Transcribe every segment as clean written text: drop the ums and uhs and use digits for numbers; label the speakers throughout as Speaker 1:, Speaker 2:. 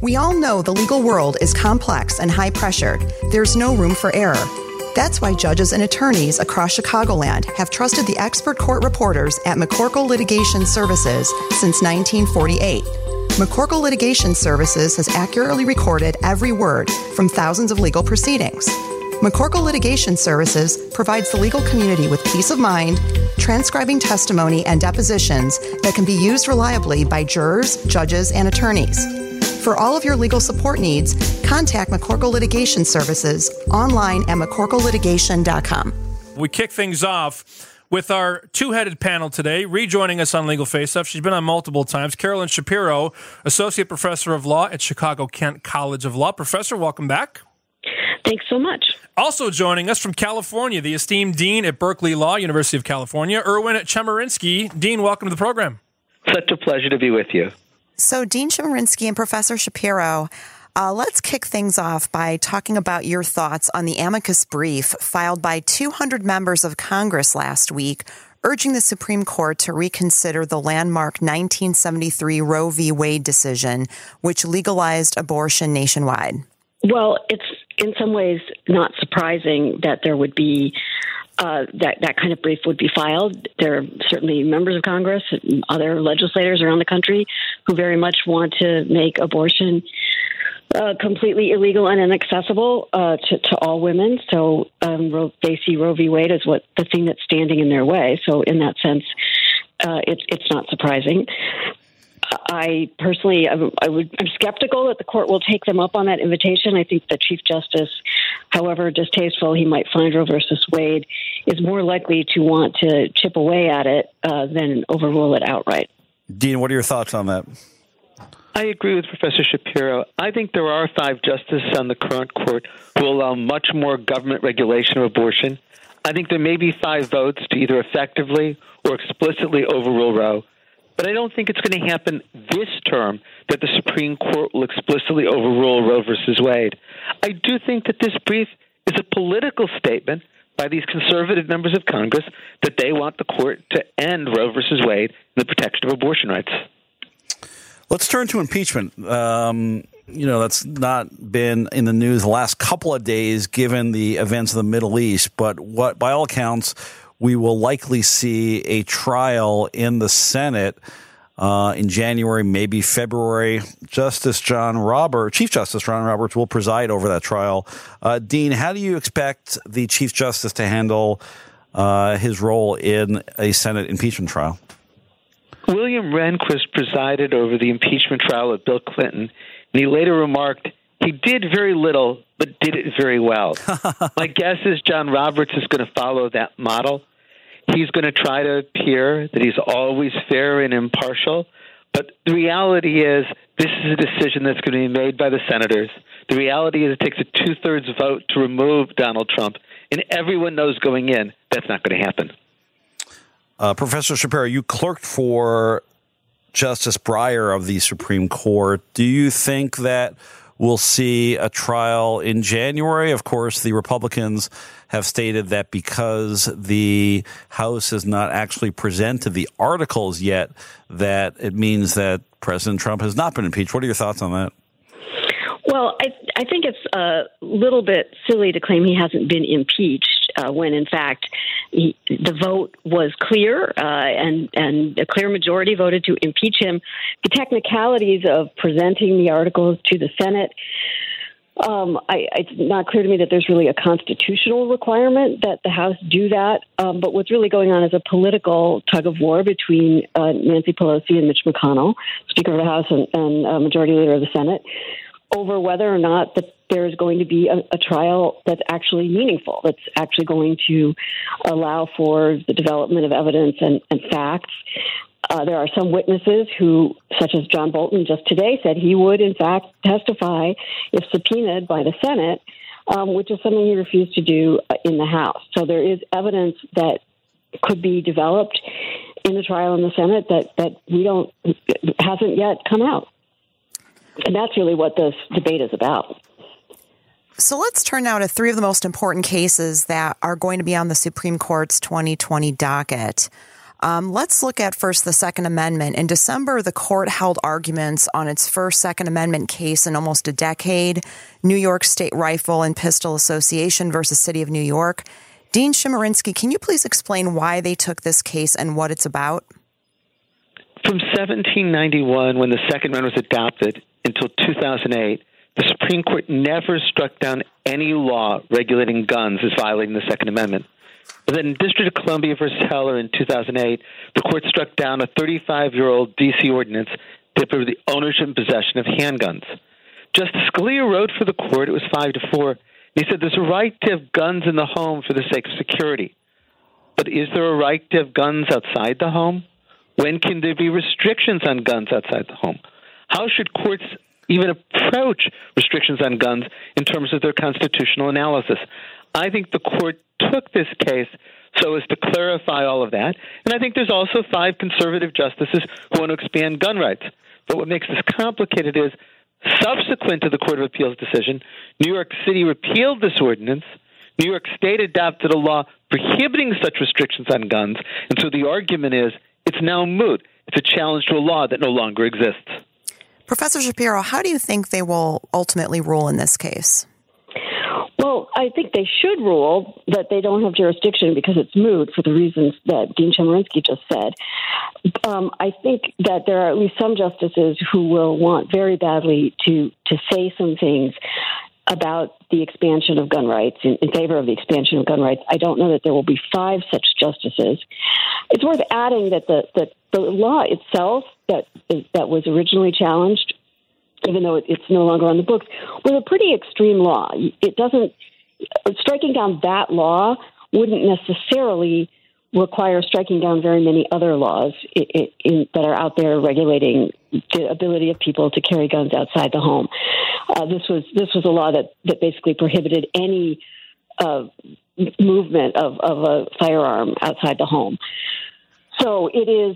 Speaker 1: We all know the legal world is complex and high-pressured. There's no room for error. That's why judges and attorneys across Chicagoland have trusted the expert court reporters at McCorkle Litigation Services since 1948. McCorkle Litigation Services has accurately recorded every word from thousands of legal proceedings. McCorkle Litigation Services provides the legal community with peace of mind, transcribing testimony and depositions that can be used reliably by jurors, judges, and attorneys. For all of your legal support needs, contact McCorkle Litigation Services online at McCorkleLitigation.com.
Speaker 2: We kick things off with our two-headed panel today. Rejoining us on Legal Face-Off, she's been on multiple times, Carolyn Shapiro, Associate Professor of Law at Chicago-Kent College of Law. Professor, welcome back.
Speaker 3: Thanks so much.
Speaker 2: Also joining us from California, the esteemed Dean at Berkeley Law, University of California, Erwin Chemerinsky. Dean, welcome to the program.
Speaker 4: Such a pleasure to be with you.
Speaker 1: So, Dean Chemerinsky and Professor Shapiro, let's kick things off by talking about your thoughts on the amicus brief filed by 200 members of Congress last week, urging the Supreme Court to reconsider the landmark 1973 Roe v. Wade decision, which legalized abortion nationwide.
Speaker 3: Well, it's in some ways not surprising that there would be that kind of brief would be filed. There are certainly members of Congress and other legislators around the country who very much want to make abortion completely illegal and inaccessible to all women. So they see Roe v. Wade as the thing that's standing in their way. So in that sense, it's not surprising. I personally, I'm skeptical that the court will take them up on that invitation. I think the Chief Justice, however distasteful he might find Roe versus Wade, is more likely to want to chip away at it than overrule it outright.
Speaker 5: Dean, what are your thoughts on that?
Speaker 4: I agree with Professor Shapiro. I think there are 5 justices on the current court who allow much more government regulation of abortion. I think there may be 5 votes to either effectively or explicitly overrule Roe. But I don't think it's going to happen this term that the Supreme Court will explicitly overrule Roe versus Wade. I do think that this brief is a political statement by these conservative members of Congress that they want the court to end Roe versus Wade and the protection of abortion rights.
Speaker 5: Let's turn to impeachment. That's not been in the news the last couple of days given the events of the Middle East, but what, by all accounts, we will likely see a trial in the Senate in January, maybe February. Chief Justice John Roberts will preside over that trial. Dean, how do you expect the Chief Justice to handle his role in a Senate impeachment trial?
Speaker 4: William Rehnquist presided over the impeachment trial of Bill Clinton, and he later remarked, he did very little, but did it very well. My guess is John Roberts is going to follow that model. He's going to try to appear that he's always fair and impartial. But the reality is this is a decision that's going to be made by the senators. The reality is it takes a 2/3 vote to remove Donald Trump. And everyone knows going in that's not going to happen.
Speaker 5: Professor Shapiro, you clerked for Justice Breyer of the Supreme Court. Do you think that we'll see a trial in January? Of course, the Republicans have stated that because the House has not actually presented the articles yet, that it means that President Trump has not been impeached. What are your thoughts on that?
Speaker 3: Well, I think it's a little bit silly to claim he hasn't been impeached when, in fact, the vote was clear and a clear majority voted to impeach him. The technicalities of presenting the articles to the Senate, it's not clear to me that there's really a constitutional requirement that the House do that. But what's really going on is a political tug of war between Nancy Pelosi and Mitch McConnell, Speaker of the House and Majority Leader of the Senate, over whether or not that there is going to be a trial that's actually meaningful, that's actually going to allow for the development of evidence and facts. There are some witnesses who, such as John Bolton just today, said he would, in fact, testify if subpoenaed by the Senate, which is something he refused to do in the House. So there is evidence that could be developed in the trial in the Senate that hasn't yet come out. And that's really what this debate is about.
Speaker 1: So let's turn now to 3 of the most important cases that are going to be on the Supreme Court's 2020 docket. Let's look at first the Second Amendment. In December, the court held arguments on its first Second Amendment case in almost a decade, New York State Rifle and Pistol Association versus City of New York. Dean Chemerinsky, can you please explain why they took this case and what it's about?
Speaker 4: From 1791, when the Second Amendment was adopted, until 2008, the Supreme Court never struck down any law regulating guns as violating the Second Amendment. But then in District of Columbia versus Heller in 2008, the court struck down a 35-year-old D.C. ordinance that prohibited the ownership and possession of handguns. Justice Scalia wrote for the court, it was 5-4. He said there's a right to have guns in the home for the sake of security. But is there a right to have guns outside the home? When can there be restrictions on guns outside the home? How should courts even approach restrictions on guns in terms of their constitutional analysis? I think the court took this case so as to clarify all of that. And I think there's also 5 conservative justices who want to expand gun rights. But what makes this complicated is, subsequent to the Court of Appeals decision, New York City repealed this ordinance. New York State adopted a law prohibiting such restrictions on guns. And so the argument is it's now moot. It's a challenge to a law that no longer exists.
Speaker 1: Professor Shapiro, how do you think they will ultimately rule in this case?
Speaker 3: Well, I think they should rule that they don't have jurisdiction because it's moot for the reasons that Dean Chemerinsky just said. I think that there are at least some justices who will want very badly to say some things about the expansion of gun rights, in favor of the expansion of gun rights. I don't know that there will be 5 such justices. It's worth adding that the law itself that was originally challenged, even though it's no longer on the books, was a pretty extreme law. Striking down that law wouldn't necessarily require striking down very many other laws that are out there regulating the ability of people to carry guns outside the home. This was a law that basically prohibited any movement of a firearm outside the home. So it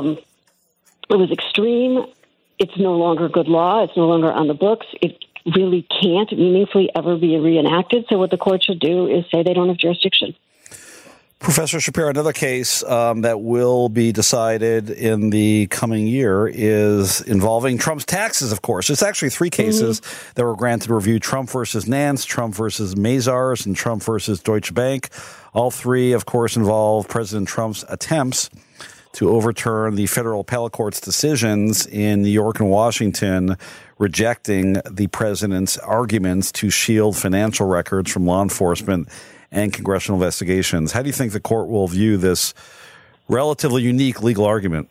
Speaker 3: was extreme. It's no longer good law. It's no longer on the books. It really can't meaningfully ever be reenacted. So what the court should do is say they don't have jurisdiction.
Speaker 5: Professor Shapiro, another case that will be decided in the coming year is involving Trump's taxes, of course. It's actually 3 cases that were granted review: Trump versus Nance, Trump versus Mazars, and Trump versus Deutsche Bank. All 3, of course, involve President Trump's attempts to overturn the federal appellate court's decisions in New York and Washington, rejecting the president's arguments to shield financial records from law enforcement and congressional investigations. How do you think the court will view this relatively unique legal argument?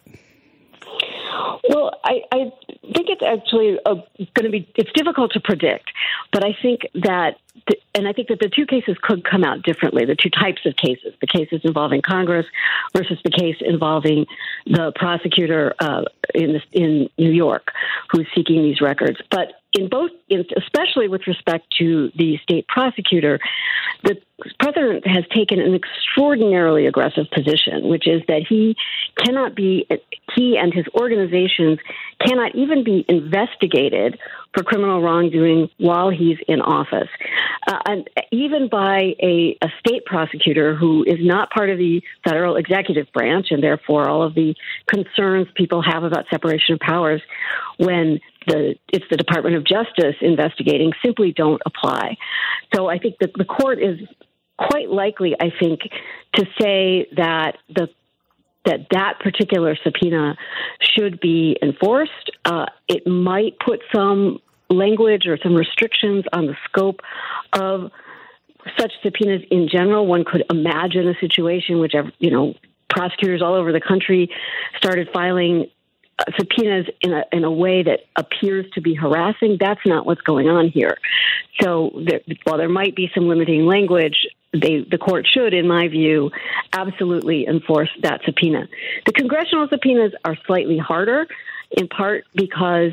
Speaker 3: Well, I think it's actually going to be, it's difficult to predict, but I think that, and I think that the 2 cases could come out differently, the 2 types of cases, the cases involving Congress versus the case involving the prosecutor in New York who's seeking these records. But in both, especially with respect to the state prosecutor, the president has taken an extraordinarily aggressive position, which is that he and his organizations cannot even be investigated for criminal wrongdoing while he's in office. And even by a state prosecutor who is not part of the federal executive branch, and therefore all of the concerns people have about separation of powers when it's the Department of Justice investigating simply don't apply. So I think that the court is quite likely, I think, to say that that particular subpoena should be enforced. It might put some language or some restrictions on the scope of such subpoenas in general. One could imagine a situation which, prosecutors all over the country started filing subpoenas in a way that appears to be harassing. That's not what's going on here. So while there might be some limiting language, the court should, in my view, absolutely enforce that subpoena. The congressional subpoenas are slightly harder, in part because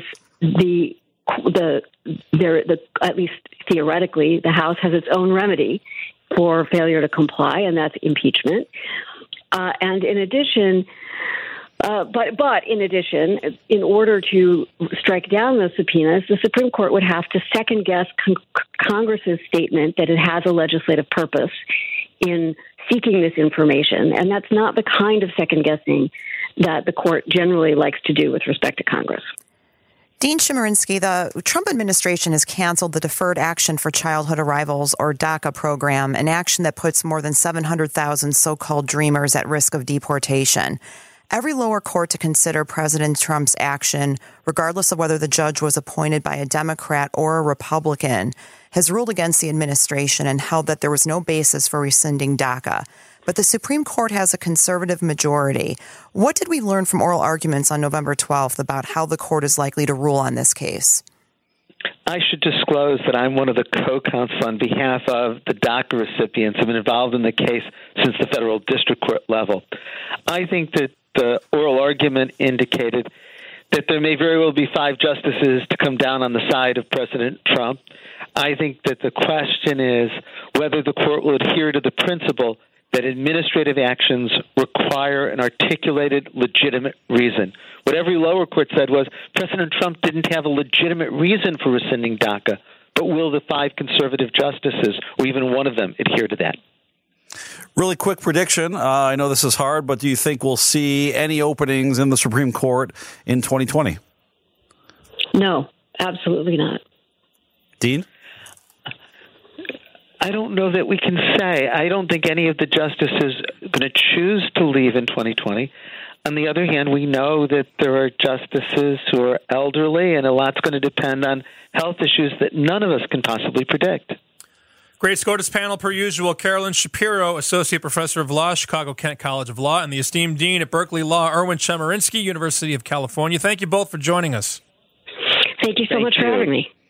Speaker 3: at least theoretically, the House has its own remedy for failure to comply, and that's impeachment. And in addition, but in addition, in order to strike down those subpoenas, the Supreme Court would have to second-guess Congress's statement that it has a legislative purpose in seeking this information. And that's not the kind of second guessing that the court generally likes to do with respect to Congress.
Speaker 1: Dean Chemerinsky, the Trump administration has canceled the Deferred Action for Childhood Arrivals, or DACA program, an action that puts more than 700,000 so-called dreamers at risk of deportation. Every lower court to consider President Trump's action, regardless of whether the judge was appointed by a Democrat or a Republican, has ruled against the administration and held that there was no basis for rescinding DACA. But the Supreme Court has a conservative majority. What did we learn from oral arguments on November 12th about how the court is likely to rule on this case?
Speaker 4: I should disclose that I'm one of the co-counsel on behalf of the DACA recipients who have been involved in the case since the federal district court level. I think that the oral argument indicated that there may very well be 5 justices to come down on the side of President Trump. I think that the question is whether the court will adhere to the principle that administrative actions require an articulated, legitimate reason. What every lower court said was President Trump didn't have a legitimate reason for rescinding DACA, but will the 5 conservative justices, or even one of them, adhere to that?
Speaker 5: Really quick prediction. I know this is hard, but do you think we'll see any openings in the Supreme Court in 2020?
Speaker 3: No, absolutely not.
Speaker 5: Dean?
Speaker 4: I don't know that we can say. I don't think any of the justices are going to choose to leave in 2020. On the other hand, we know that there are justices who are elderly, and a lot's going to depend on health issues that none of us can possibly predict.
Speaker 2: Great SCOTUS panel per usual. Carolyn Shapiro, Associate Professor of Law, Chicago-Kent College of Law, and the esteemed Dean at Berkeley Law, Erwin Chemerinsky, University of California. Thank you both for joining us.
Speaker 3: Thank you so much for having me.